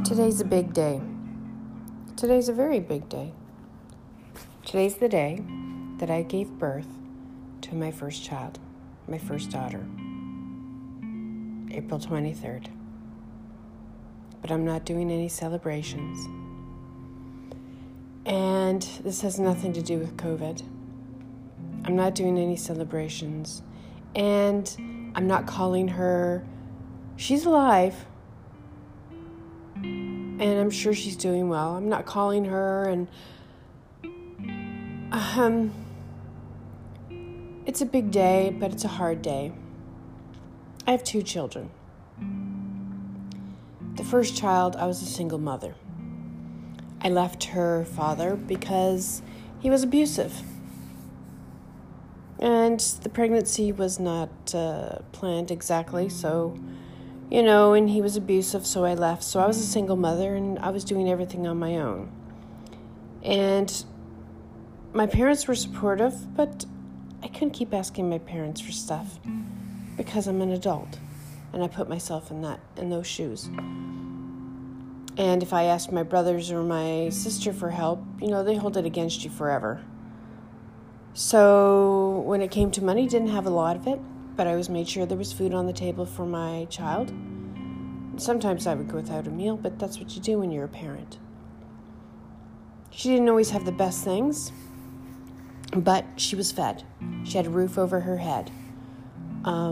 Today's a big day. Today's a very big day. Today's the day that I gave birth to my first child, my first daughter, April 23rd. But I'm not doing any celebrations. And this has nothing to do with COVID. I'm not doing any celebrations. And I'm not calling her. She's alive. And I'm sure she's doing well. I'm not calling her, and it's a big day, but it's a hard day. I have 2 children. The first child, I was a single mother. I left her father because he was abusive. And the pregnancy was not planned exactly, so and he was abusive, so I left. So I was a single mother, and I was doing everything on my own. And my parents were supportive, but I couldn't keep asking my parents for stuff because I'm an adult, and I put myself in those shoes. And if I asked my brothers or my sister for help, they hold it against you forever. So when it came to money, didn't have a lot of it, but I always made sure there was food on the table for my child. Sometimes I would go without a meal, but that's what you do when you're a parent. She didn't always have the best things, but she was fed. She had a roof over her head. I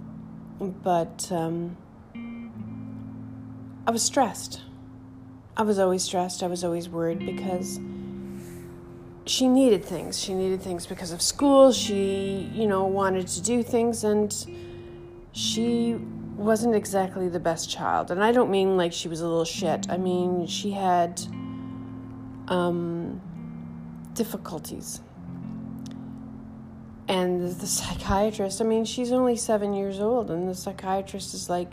was stressed. I was always stressed. I was always worried because she needed things. She needed things because of school. She, wanted to do things, and she wasn't exactly the best child. And I don't mean like she was a little shit. I mean, she had difficulties. And the psychiatrist, she's only 7 years old, and the psychiatrist is like,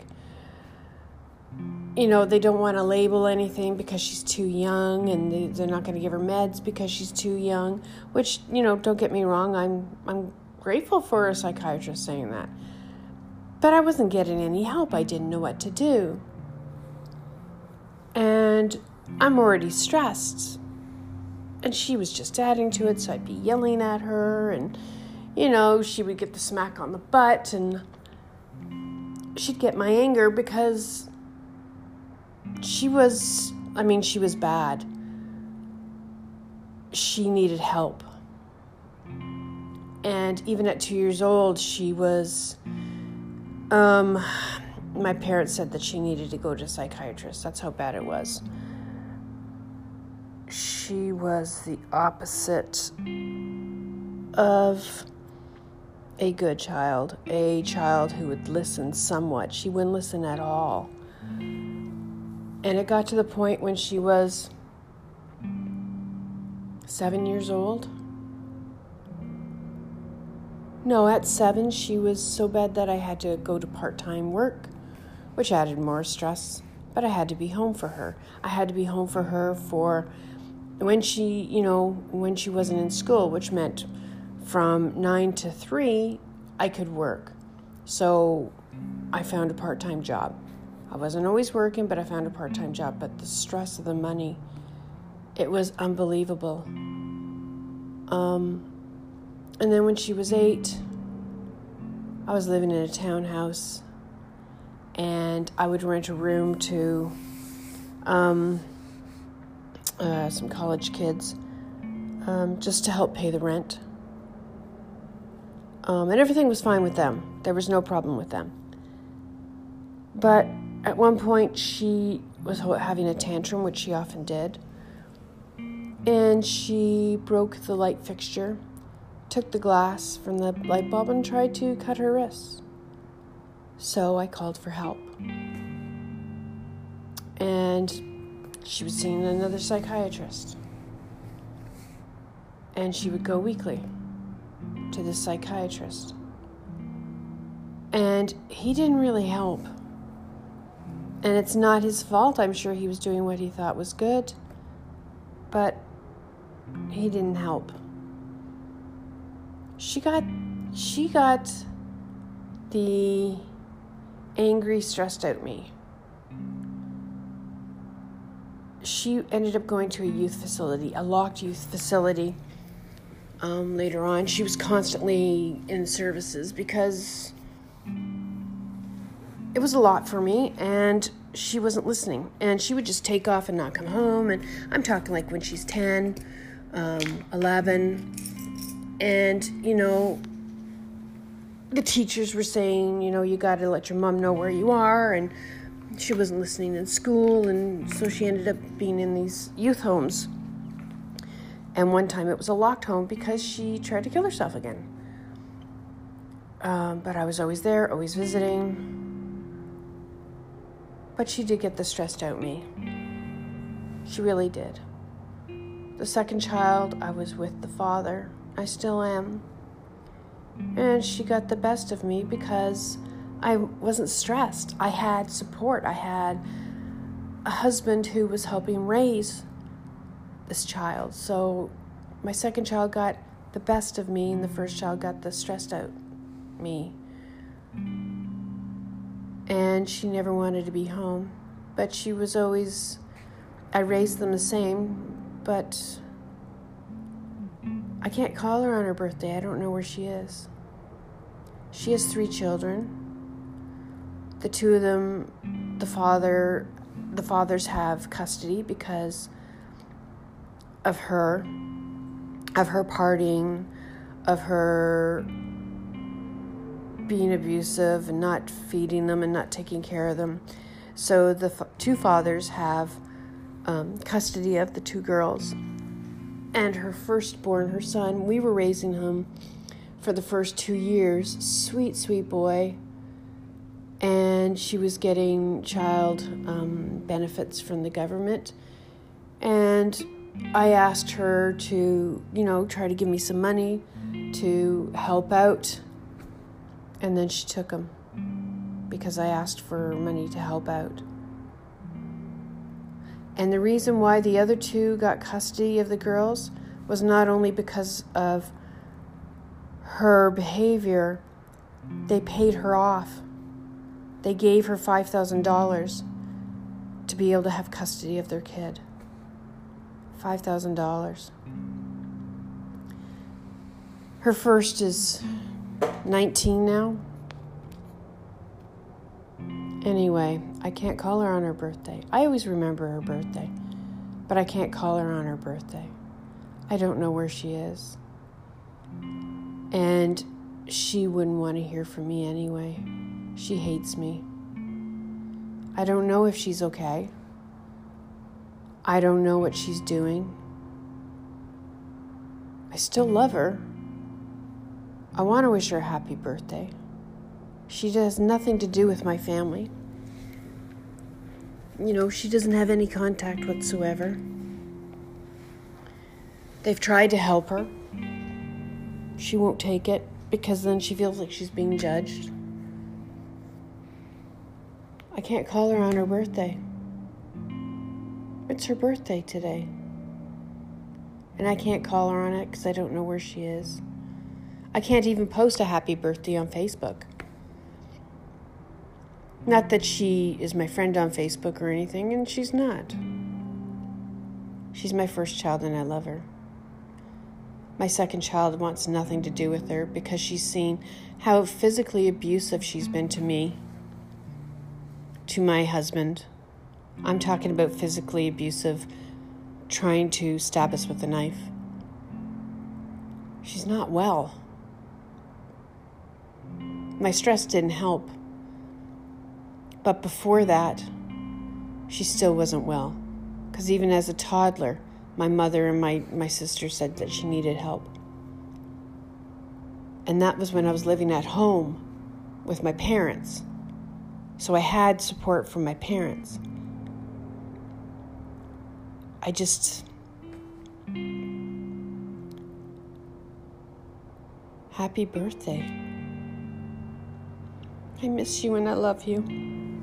they don't want to label anything because she's too young, and they're not going to give her meds because she's too young, which, don't get me wrong, I'm grateful for a psychiatrist saying that. But I wasn't getting any help. I didn't know what to do. And I'm already stressed. And she was just adding to it, so I'd be yelling at her, and, she would get the smack on the butt, and she'd get my anger because she was bad. She needed help. And even at 2 years old, she was, my parents said that she needed to go to a psychiatrist. That's how bad it was. She was the opposite of a good child, a child who would listen somewhat. She wouldn't listen at all. And it got to the point when she was 7 years old. No, at 7, she was so bad that I had to go to part-time work, which added more stress. But I had to be home for her. I had to be home for her for when she wasn't in school, which meant from 9 to 3, I could work. So I found a part-time job. I wasn't always working, but I found a part-time job. But the stress of the money, it was unbelievable. And then when she was 8, I was living in a townhouse, and I would rent a room to some college kids just to help pay the rent. And everything was fine with them. There was no problem with them. But at one point, she was having a tantrum, which she often did. And she broke the light fixture, took the glass from the light bulb, and tried to cut her wrists. So I called for help. And she was seeing another psychiatrist. And she would go weekly to this psychiatrist. And he didn't really help. And it's not his fault. I'm sure he was doing what he thought was good. But he didn't help. She got the angry, stressed out me. she ended up going to a youth facility, a locked youth facility. Later on, she was constantly in services because it was a lot for me, and she wasn't listening. And she would just take off and not come home. And I'm talking like when she's 10, 11. And, the teachers were saying, you got to let your mom know where you are. And she wasn't listening in school. And so she ended up being in these youth homes. And one time it was a locked home because she tried to kill herself again. But I was always there, always visiting. But she did get the stressed out me. She really did. The second child, I was with the father. I still am. And she got the best of me because I wasn't stressed. I had support. I had a husband who was helping raise this child. So my second child got the best of me, and the first child got the stressed out me. And she never wanted to be home. But she was always, I raised them the same, but I can't call her on her birthday. I don't know where she is. She has 3 children. The 2 of them, the fathers have custody because of her partying, of her being abusive and not feeding them and not taking care of them. So the 2 fathers have custody of the 2 girls. And her firstborn, her son, we were raising him for the first 2 years. Sweet, sweet boy. And she was getting child benefits from the government. And I asked her to, try to give me some money to help out. And then she took him because I asked for money to help out. And the reason why the other 2 got custody of the girls was not only because of her behavior, they paid her off. They gave her $5,000 to be able to have custody of their kid. $5,000. Her first is 19 now. Anyway, I can't call her on her birthday. I always remember her birthday, but I can't call her on her birthday. I don't know where she is. And she wouldn't want to hear from me anyway. She hates me. I don't know if she's okay. I don't know what she's doing. I still love her. I want to wish her a happy birthday. She has nothing to do with my family. She doesn't have any contact whatsoever. They've tried to help her. She won't take it because then she feels like she's being judged. I can't call her on her birthday. It's her birthday today. And I can't call her on it because I don't know where she is. I can't even post a happy birthday on Facebook. Not that she is my friend on Facebook or anything, and she's not. She's my first child and I love her. My second child wants nothing to do with her because she's seen how physically abusive she's been to me, to my husband. I'm talking about physically abusive, trying to stab us with a knife. She's not well. My stress didn't help. But before that, she still wasn't well. Because even as a toddler, my mother and my sister said that she needed help. And that was when I was living at home with my parents. So I had support from my parents. Happy birthday. I miss you and I love you.